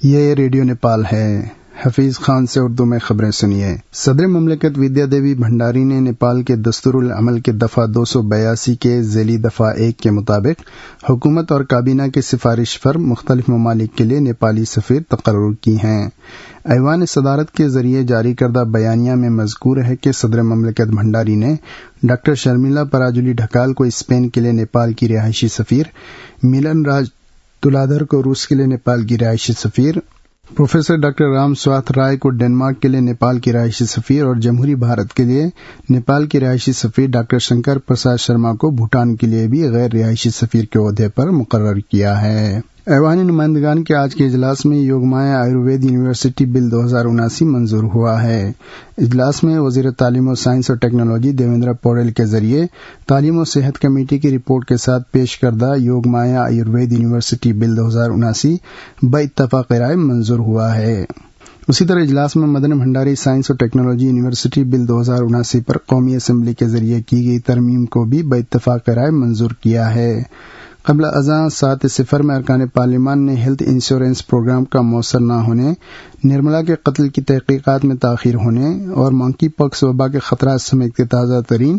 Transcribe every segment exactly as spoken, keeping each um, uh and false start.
یہ ریڈیو نیپال ہے۔ حفیظ خان سے اردو میں خبریں سنیے۔ صدر مملکت ودیا دیوی بھنڈاری نے نیپال کے دستور العمل کے دفعہ دو سو بیاسی کے ذیلی دفعہ ایک کے مطابق حکومت اور کابینہ کی سفارش پر مختلف ممالک کے لیے نیپالی سفیر تقرر کی ہیں۔ ایوان صدارت کے ذریعے جاری کردہ بیانیہ میں مذکور ہے کہ صدر مملکت بھنڈاری نے ڈاکٹر شرمیلا پراجولی ڈھکال کو اسپین کے لیے نیپال کی رہائشی سفیر، ملن راج تلادھر کو روس کے لیے نیپال کی رہائشی سفیر، پروفیسر ڈاکٹر رام سواتھ رائے کو ڈنمارک کے لیے نیپال کی رہائشی سفیر اور جمہوری بھارت کے لیے نیپال کی رہائشی سفیر ڈاکٹر شنکر پرساد شرما کو بھوٹان کے لیے بھی غیر رہائشی سفیر کے عہدے پر مقرر کیا ہے۔ ایوان نمائندگان کے آج کے اجلاس میں یوگ مایا آیوروید یونیورسٹی بل دو ہزار اناسی منظور ہوا ہے۔ اجلاس میں وزیر تعلیم و سائنس اور ٹیکنالوجی دیویندر پوڑیل کے ذریعے تعلیم و صحت کمیٹی کی رپورٹ کے ساتھ پیش کردہ یوگ مایا آیوروید یونیورسٹی بل دو ہزار اناسی باتفاق رائے منظور ہوا ہے۔ اسی طرح اجلاس میں مدن بھنڈاری سائنس اور ٹیکنالوجی یونیورسٹی بل دو ہزار اناسی پر قومی اسمبلی کے ذریعے کی گئی ترمیم کو بھی باتفاق رائے منظور کیا ہے۔ قبل ازاں سات صفر میں ارکان پارلیمان نے ہیلتھ انشورنس پروگرام کا مؤثر نہ ہونے، نرملا کے قتل کی تحقیقات میں تاخیر ہونے اور منکی پاکس وبا کے خطرات سمیت کے تازہ ترین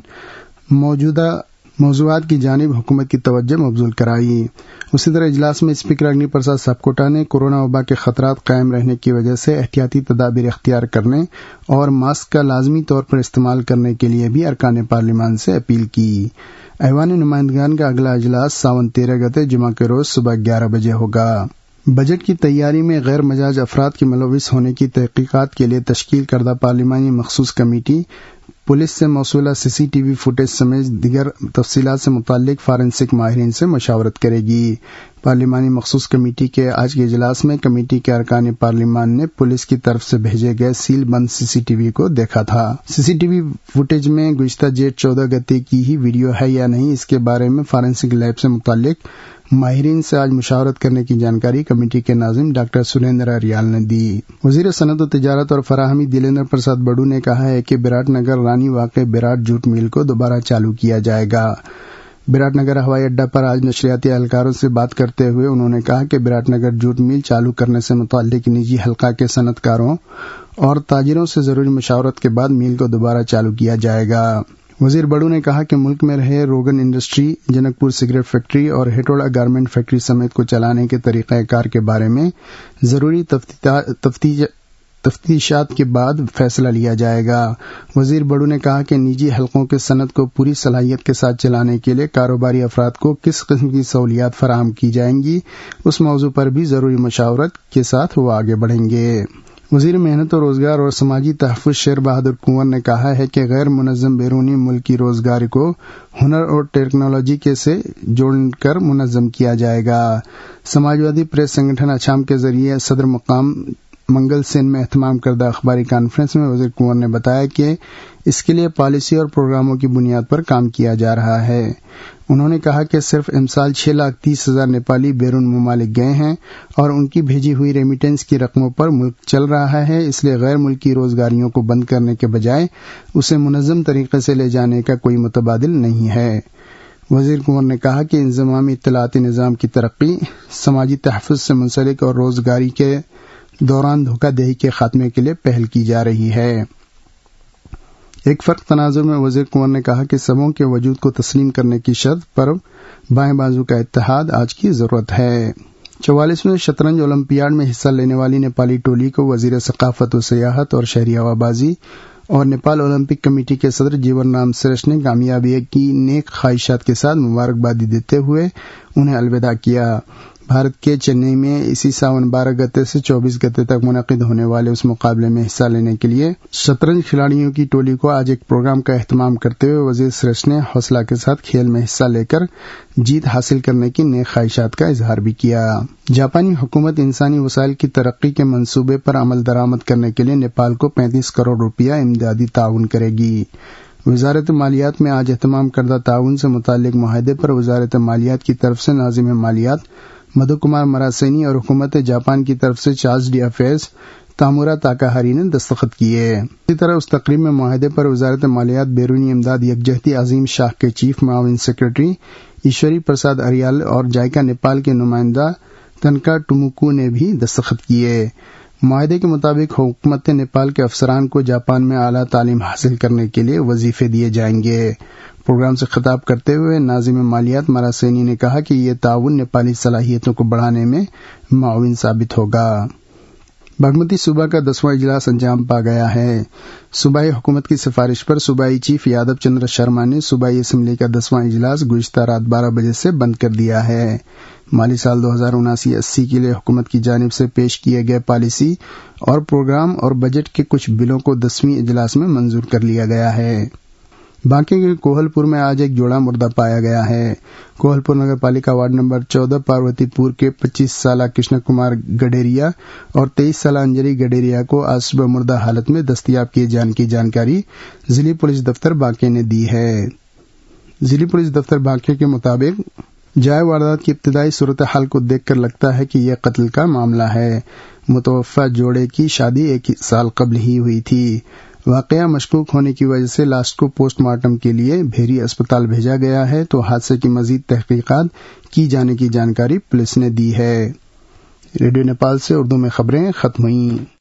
موجودہ موضوعات کی جانب حکومت کی توجہ مبذول کرائی۔ اسی طرح اجلاس میں اسپیکر اگنی پرساد ساپکوٹا نے کورونا وبا کے خطرات قائم رہنے کی وجہ سے احتیاطی تدابیر اختیار کرنے اور ماسک کا لازمی طور پر استعمال کرنے کے لیے بھی ارکان پارلیمان سے اپیل کی۔ ایوان نمائندگان کا اگلا اجلاس ساون تیرہ گتے جمعہ کے روز صبح گیارہ بجے ہوگا۔ بجٹ کی تیاری میں غیر مجاز افراد کے ملوث ہونے کی تحقیقات کے لیے تشکیل کردہ پارلیمانی مخصوص کمیٹی پولیس سے موصولہ سی سی ٹی وی فوٹیج سمیت دیگر تفصیلات سے متعلق فارنسک ماہرین سے مشاورت کرے گی۔ پارلیمانی مخصوص کمیٹی کے آج کے اجلاس میں کمیٹی کے ارکان پارلیمان نے پولیس کی طرف سے بھیجے گئے سیل بند سی سی ٹی وی کو دیکھا تھا۔ سی سی ٹی وی فوٹیج میں گزشتہ جیٹ چودہ گتے کی ہی ویڈیو ہے یا نہیں، اس کے بارے میں فارنسک لیب سے متعلق ماہرین سے آج مشاورت کرنے کی جانکاری کمیٹی کے ناظم ڈاکٹر سریندر اریال نے دی۔ وزیر صنعت و تجارت اور فراہمی دیلندر پرساد بڑو نے کہا ہے کہ براٹ نگر رانی واقع براٹ جوٹ میل کو دوبارہ چالو کیا جائے گا۔ براٹ نگر ہوائی اڈہ پر آج نشریاتی اہلکاروں سے بات کرتے ہوئے انہوں نے کہا کہ براٹ نگر جوٹ میل چالو کرنے سے متعلق نجی حلقہ کے صنعت کاروں اور تاجروں سے ضروری مشاورت کے بعد میل کو دوبارہ چالو کیا جائے گا۔ وزیر بڑو نے کہا کہ ملک میں رہے روگن industry, Janakpur cigarette factory اور ہیٹوڑا گارمنٹ فیکٹری سمیت کو چلانے کے طریقہ کار کے بارے میں ضروری تفتیشات کے بعد فیصلہ لیا جائے گا۔ وزیر بڑو نے کہا کہ نجی حلقوں کے صنعت کو پوری صلاحیت کے ساتھ چلانے کے لیے کاروباری افراد کو کس قسم کی سہولیات فراہم کی جائیں گی، اس موضوع پر بھی ضروری مشاورت کے ساتھ وہ آگے بڑھیں گے۔ وزیر محنت و روزگار اور سماجی تحفظ شیر بہادر کنور نے کہا ہے کہ غیر منظم بیرونی ملکی روزگار کو ہنر اور ٹیکنالوجی کے سے جوڑ کر منظم کیا جائے گا۔ سماجوادی پریس سنگٹھن اچھام کے ذریعے صدر مقام منگل سین میں اہتمام کردہ اخباری کانفرنس میں وزیر کنور نے بتایا کہ اس کے لیے پالیسی اور پروگراموں کی بنیاد پر کام کیا جا رہا ہے۔ انہوں نے کہا کہ صرف امسال چھ لاکھ تیس ہزار نیپالی بیرون ممالک گئے ہیں اور ان کی بھیجی ہوئی ریمیٹنس کی رقموں پر ملک چل رہا ہے، اس لیے غیر ملکی روزگاریوں کو بند کرنے کے بجائے اسے منظم طریقے سے لے جانے کا کوئی متبادل نہیں ہے۔ وزیر کنور نے کہا کہ انضمامی اطلاعاتی نظام کی ترقی، سماجی تحفظ سے منسلک اور روزگاری کے دوران دھوکہ دہی کے خاتمے کے لیے پہل کی جا رہی ہے۔ ایک فرق تناظر میں وزیر کنور نے کہا کہ سبوں کے وجود کو تسلیم کرنے کی شرط پر بائیں بازو کا اتحاد آج کی ضرورت ہے۔ چوالیسویں شطرنج اولمپیاڈ میں حصہ لینے والی نیپالی ٹولی کو وزیر ثقافت و سیاحت اور شہری ہوابازی اور نیپال اولمپک کمیٹی کے صدر جیون رام سریش نے کامیابی کی نیک خواہشات کے ساتھ مبارکبادی دیتے ہوئے انہیں الوداع کیا۔ بھارت کے چنئی میں اسی ساون بارہ گتے سے چوبیس گتے تک منعقد ہونے والے اس مقابلے میں حصہ لینے کے لیے شطرنج کھلاڑیوں کی ٹولی کو آج ایک پروگرام کا اہتمام کرتے ہوئے وزیر سریش نے حوصلہ کے ساتھ کھیل میں حصہ لے کر جیت حاصل کرنے کی نیک خواہشات کا اظہار بھی کیا۔ جاپانی حکومت انسانی وسائل کی ترقی کے منصوبے پر عمل درآمد کرنے کے لیے نیپال کو پینتیس کروڑ روپیہ امدادی تعاون کرے گی۔ وزارت مالیات میں آج اہتمام کردہ تعاون سے متعلق معاہدے پر وزارت مالیات کی طرف سے ناظم مالیات مدھو کمار مراسینی اور حکومت جاپان کی طرف سے chargé d' affaires Tamura Takahari نے دستخط کیے۔ اسی طرح اس تقریب میں معاہدے پر وزارت مالیات بیرونی امداد یکجہتی عظیم شاہ کے چیف معاون سیکرٹری ایشوری پرساد اریال اور جائکا نیپال کے نمائندہ تنکا ٹوموکو نے بھی دستخط کیے۔ معاہدے کے مطابق حکومت نیپال کے افسران کو جاپان میں اعلیٰ تعلیم حاصل کرنے کے لیے وظیفے دیے جائیں گے۔ پروگرام سے خطاب کرتے ہوئے ناظم مالیات مراسینی نے کہا کہ یہ تعاون نیپالی صلاحیتوں کو بڑھانے میں معاون ثابت ہوگا۔ باگمتی صوبہ کا دسواں اجلاس انجام پا گیا ہے۔ صوبائی حکومت کی سفارش پر صوبائی چیف یادو چندر شرما نے صوبائی اسمبلی کا دسواں اجلاس گزشتہ رات بارہ بجے سے بند کر دیا ہے۔ مالی سال دو ہزار اناسی اسی کے لیے حکومت کی جانب سے پیش کیے گئے پالیسی اور پروگرام اور بجٹ کے کچھ بلوں کو دسویں اجلاس میں منظور کر لیا گیا ہے۔ بانکے کے کوہل پور میں آج ایک جوڑا مردہ پایا گیا ہے۔ کوہل پور نگر پالیکا وارڈ نمبر چودہ پاروتی پور کے پچیس سالہ کرشن کمار گڈیریا اور تیئیس سالہ انجلی گڈیریا کو آج صبح مردہ حالت میں دستیاب کیے جانے کی جانکاری ضلع پولیس دفتر بانکے نے دی ہے۔ ضلع پولیس دفتر بانکے کے مطابق جائے واردات کی ابتدائی صورتحال کو دیکھ کر لگتا ہے کہ یہ قتل کا معاملہ ہے۔ متوفى جوڑے کی شادی ایک سال قبل ہی ہوئی تھی۔ واقعہ مشکوک ہونے کی وجہ سے لاش کو پوسٹ مارٹم کے لیے بھیری اسپتال بھیجا گیا ہے تو حادثے کی مزید تحقیقات کی جانے کی جانکاری پولیس نے دی ہے۔ ریڈیو نیپال سے اردو میں خبریں ختم ہوئیں۔